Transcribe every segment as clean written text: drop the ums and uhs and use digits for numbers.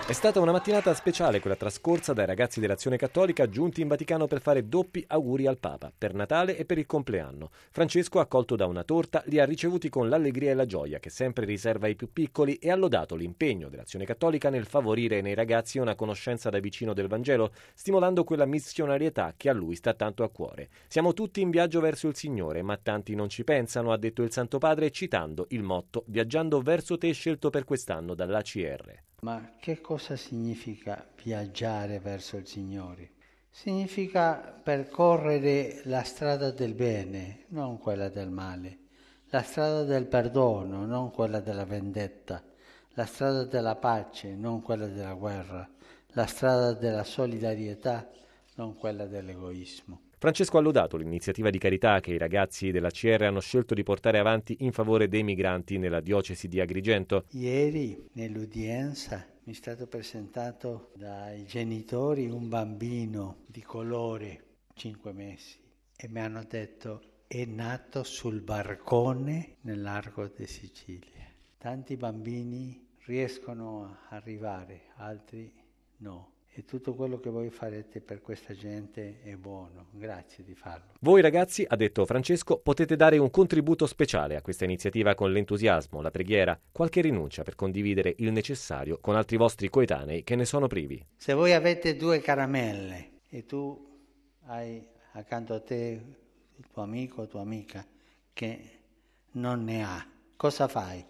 È stata una mattinata speciale quella trascorsa dai ragazzi dell'Azione Cattolica giunti in Vaticano per fare doppi auguri al Papa, per Natale e per il compleanno. Francesco, accolto da una torta, li ha ricevuti con l'allegria e la gioia che sempre riserva ai più piccoli e ha lodato l'impegno dell'Azione Cattolica nel favorire nei ragazzi una conoscenza da vicino del Vangelo, stimolando quella missionarietà che a lui sta tanto a cuore. Siamo tutti in viaggio verso il Signore, ma tanti non ci pensano, ha detto il Santo Padre, citando il motto Viaggiando verso te scelto per quest'anno dall'ACR. Ma che cosa significa viaggiare verso il Signore? Significa percorrere la strada del bene, non quella del male, la strada del perdono, non quella della vendetta, la strada della pace, non quella della guerra, la strada della solidarietà, non quella dell'egoismo. Francesco ha lodato l'iniziativa di carità che i ragazzi della CR hanno scelto di portare avanti in favore dei migranti nella diocesi di Agrigento. Ieri, nell'udienza, mi è stato presentato dai genitori un bambino di colore, 5 mesi, e mi hanno detto è nato sul barcone nel largo di Sicilia. Tanti bambini riescono a arrivare, altri no. E tutto quello che voi farete per questa gente è buono, grazie di farlo. Voi ragazzi, ha detto Francesco, potete dare un contributo speciale a questa iniziativa con l'entusiasmo, la preghiera, qualche rinuncia per condividere il necessario con altri vostri coetanei che ne sono privi. Se voi avete 2 caramelle e tu hai accanto a te il tuo amico o tua amica che non ne ha, cosa fai?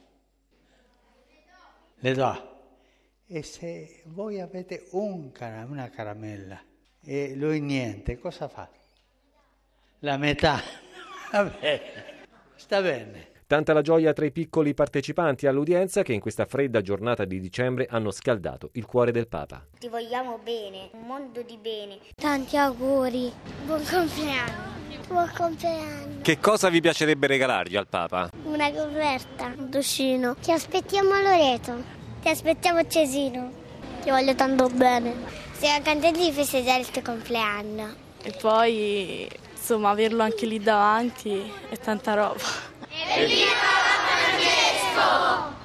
Le do. E se voi avete una caramella e lui niente, cosa fa? La metà. Va bene, sta bene. Tanta la gioia tra i piccoli partecipanti all'udienza che in questa fredda giornata di dicembre hanno scaldato il cuore del Papa. Ti vogliamo bene, un mondo di bene. Tanti auguri, buon compleanno. Buon compleanno. Che cosa vi piacerebbe regalargli al Papa? Una coperta, un cuscino. Ti aspettiamo a Loreto. Ti aspettiamo a Cesino. Ti voglio tanto bene. Siamo contenti di festeggiare il tuo compleanno. E poi, insomma, averlo anche lì davanti è tanta roba. Evviva Francesco!